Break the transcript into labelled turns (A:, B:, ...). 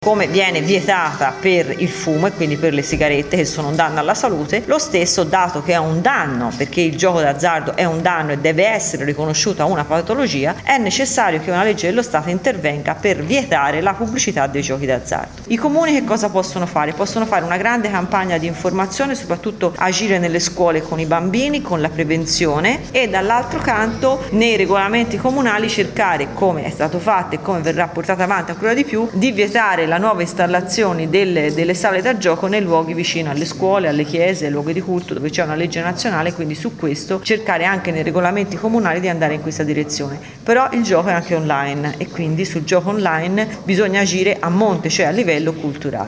A: come viene vietata per il fumo e quindi per le sigarette, che sono un danno alla salute, lo stesso, dato che è un danno, perché il gioco d'azzardo è un danno e deve essere riconosciuta una patologia, è necessario che una legge dello Stato intervenga per vietare la pubblicità dei giochi d'azzardo. I comuni che cosa possono fare? Possono fare una grande campagna di informazione, soprattutto agire nelle scuole con i bambini, con la prevenzione, e dall'altro canto nei regolamenti comunali cercare, come è stato fatto e come verrà portato avanti ancora di più, di vietare la nuova installazione delle sale da gioco nei luoghi vicino alle scuole, alle chiese, ai luoghi di culto dove c'è una legge nazionale, quindi su questo cercare anche nei regolamenti comunali di andare in questa direzione. Però il gioco è anche online e quindi sul gioco online bisogna agire a monte, cioè a livello culturale.